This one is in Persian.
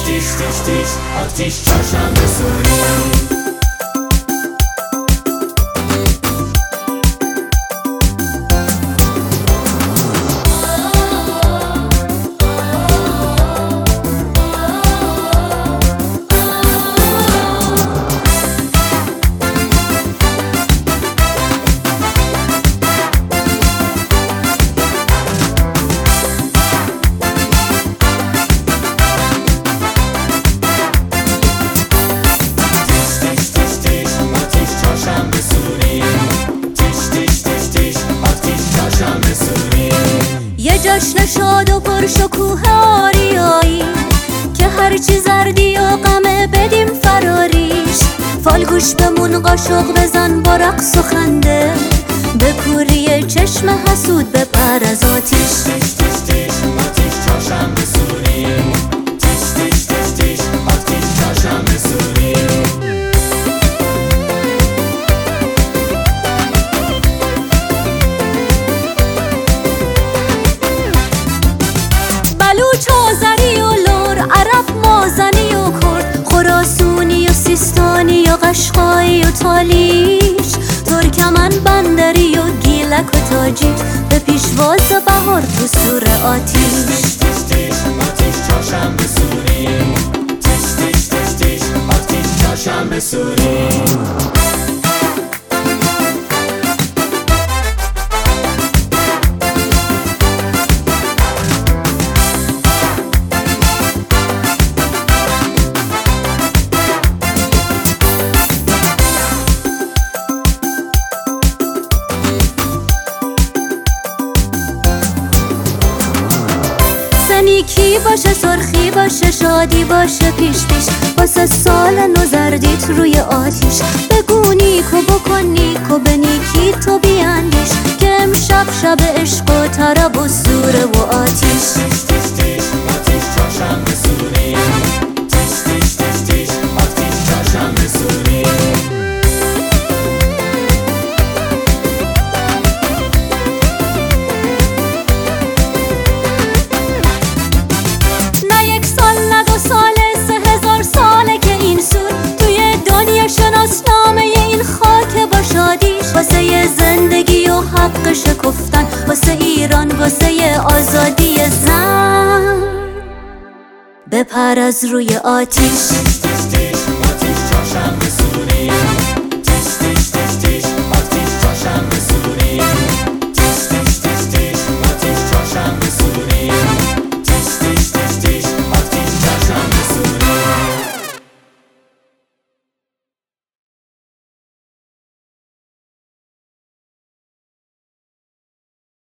آتیش چهارشنبه سوری. یه جشن شاد و پرشکوه آریایی که هرچی زردی و غمه بدیم فراریش. فالگوش بمون قاشق بزن با رقص و خنده، به کوری چشم حسود بپر از آتیش. آتیش چهارشنبه سوری. آتیش چهارشنبه سوری. بلوچ آذری و لور، عرب مازنی و کرد، خراسونی و سیستانی و قشقایی و تالیش، ترکمن بندری و گیلک و تاجیک، به پیشواز بهار تو سور آتیش. آتیش چهارشنبه سوری. آتیش چهارشنبه سوری. نیکی باشه، سرخی باشه، شادی باشه، پیش پیش واسه سال نو زردیت روی آتیش. بگو نیکو بکن نیکو، به نیکی تو بیاندیش، که امشب شب عشق و طرب و سوره و آتیش. آتیش چهارشنبه سوری. آتیش چهارشنبه سوری. واسه یه زندگی و حق شکفتن، واسه ایران، واسه آزادی زن، بپر از روی آتیش. آتیش چهارشنبه سوری.